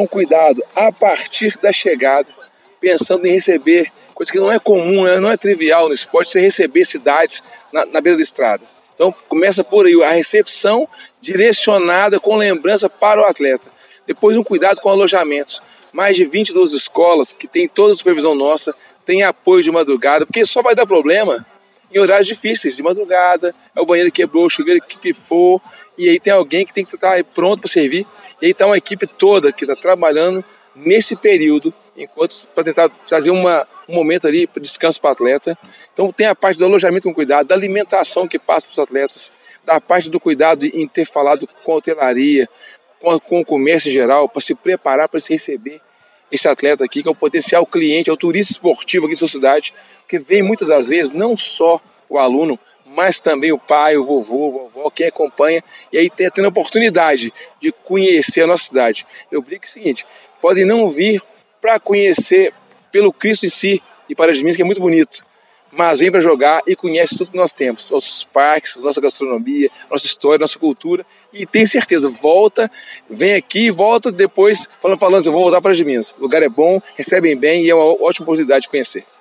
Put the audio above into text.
um cuidado a partir da chegada, pensando em receber, coisa que não é comum, né? Não é trivial no esporte, você receber cidades na beira da estrada. Então começa por aí, a recepção direcionada com lembrança para o atleta. Depois um cuidado com alojamentos. Mais de 22 escolas que tem toda a supervisão nossa, tem apoio de madrugada, porque só vai dar problema em horários difíceis, de madrugada, é o banheiro que quebrou, o chuveiro que pifou, e aí tem alguém que tem que estar pronto para servir, e aí está uma equipe toda que está trabalhando nesse período, para tentar trazer um momento ali para descanso para o atleta. Então tem a parte do alojamento com cuidado, da alimentação que passa para os atletas, da parte do cuidado em ter falado com a hotelaria, com o comércio em geral, para se preparar para se receber esse atleta aqui, que é o potencial cliente, é o turista esportivo aqui da sua cidade, que vem muitas das vezes não só o aluno, mas também o pai, o vovô, a vovó, quem acompanha, e aí tendo a oportunidade de conhecer a nossa cidade. Eu brinco o seguinte, podem não vir para conhecer pelo Cristo em si e para as Minas, que é muito bonito, mas vem para jogar e conhece tudo que nós temos, nossos parques, nossa gastronomia, nossa história, nossa cultura, e tenho certeza, volta, vem aqui e volta depois falando, eu vou voltar para as Minas. O lugar é bom, recebem bem e é uma ótima oportunidade de conhecer.